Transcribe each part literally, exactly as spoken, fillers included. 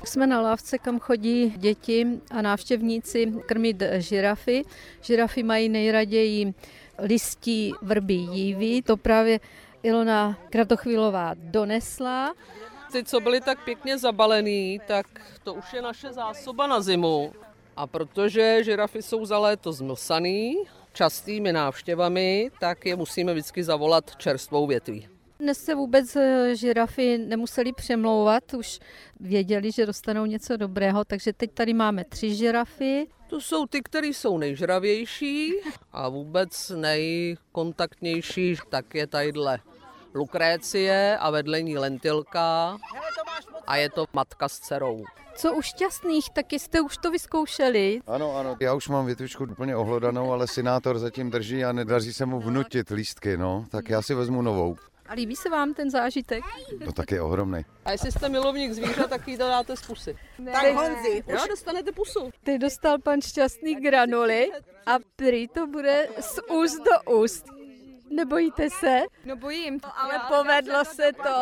jsme na lávce, kam chodí děti a návštěvníci krmit žirafy. Žirafy mají nejraději listí vrby jívy, to právě Ilona Kratochvílová donesla. Ty, co byly tak pěkně zabalený, tak to už je naše zásoba na zimu. A protože žirafy jsou za léto zmlsaný častými návštěvami, tak je musíme vždycky zavolat čerstvou větví. Dnes se vůbec žirafy nemuseli přemlouvat, už věděli, že dostanou něco dobrého, takže teď tady máme tři žirafy. To jsou ty, které jsou nejžravější a vůbec nejkontaktnější, tak je tadyhle Lukrécie a vedle ní Lentilka a je to matka s dcerou. Co u šťastných, taky jste už to vyzkoušeli? Ano, ano, já už mám větvičku úplně ohlodanou, ale synátor zatím drží a nedaří se mu vnutit lístky, no, tak já si vezmu novou. A líbí se vám ten zážitek? No tak je ohromný. A jestli jste milovník zvířat, tak jí to dáte z pusy. Ne. Tak Honzi, jo, dostanete pusu. Teď dostal pan Šťastný granuly a prý to bude z úst do úst. Nebojíte se? No bojím. Ale povedlo se to.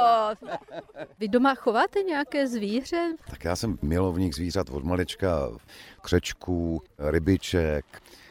Vy doma chováte nějaké zvíře? Tak já jsem milovník zvířat od malička, křečků, rybiček,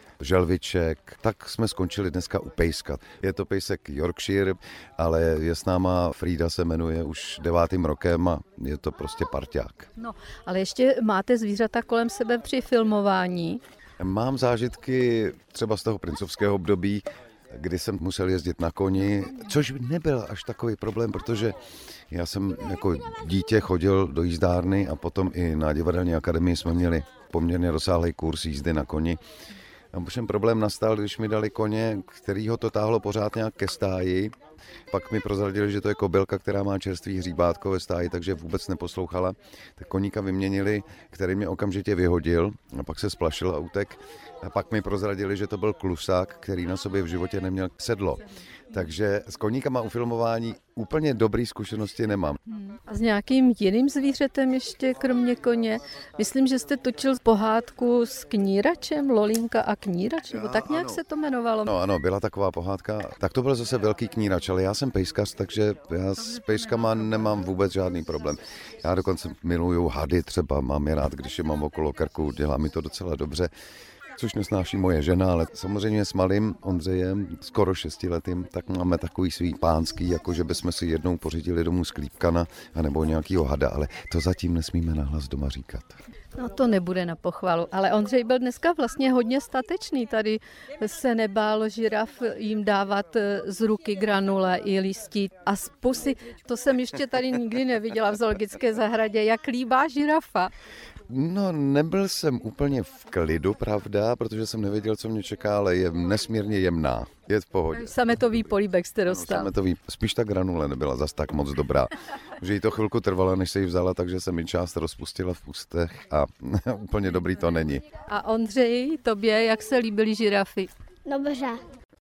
želviček, tak jsme skončili dneska u pejska. Je to pejsek Yorkshire, ale je s náma, Frida se jmenuje už devátým rokem a je to prostě parťák. No, ale ještě máte zvířata kolem sebe při filmování? Mám zážitky třeba z toho princovského období, kdy jsem musel jezdit na koni, což nebyl až takový problém, protože já jsem jako dítě chodil do jízdárny a potom i na divadelní akademii jsme měli poměrně rozsáhlý kurz jízdy na koni. A všem problém nastal, když mi dali koně, který ho to táhlo pořád nějak ke stáji. Pak mi prozradili, že to je kobylka, která má čerstvý hříbátko ve stáji, takže vůbec neposlouchala. Tak koníka vyměnili, který mě okamžitě vyhodil a pak se splašil a utek. A pak mi prozradili, že to byl klusák, který na sobě v životě neměl sedlo. Takže s koníkama u filmování úplně dobrý zkušenosti nemám. A s nějakým jiným zvířetem ještě kromě koně? Myslím, že jste točil pohádku s kníračem, Lolinka a knírač, nebo tak nějak ano. se to jmenovalo. No ano, byla taková pohádka. Tak to byl zase velký knírač, ale já jsem pejskař, takže já s pejskama nemám vůbec žádný problém. Já dokonce miluju hady třeba, mám je rád, když je mám okolo krku, dělá mi to docela dobře. Což nesnáší moje žena, ale samozřejmě s malým Ondřejem, skoro šestiletým, tak máme takový svý pánský, jako že bychom si jednou pořídili domů sklípkana anebo nějakýho hada, ale to zatím nesmíme nahlas doma říkat. No to nebude na pochvalu, ale Ondřej byl dneska vlastně hodně statečný. Tady se nebál žiraf jim dávat z ruky granule i listí a z pusy. To jsem ještě tady nikdy neviděla v zoologické zahradě, jak líbá žirafa. No, nebyl jsem úplně v klidu, pravda, protože jsem nevěděl, co mě čeká, ale je nesmírně jemná. Je v pohodě. Sametový políbek jste dostal. No, sametový, spíš ta granule nebyla zas tak moc dobrá. Že jí to chvilku trvalo, než se ji vzala, takže se mi část rozpustila v ústech a úplně dobrý to není. A Ondřej, tobě, jak se líbily žirafy? Dobře.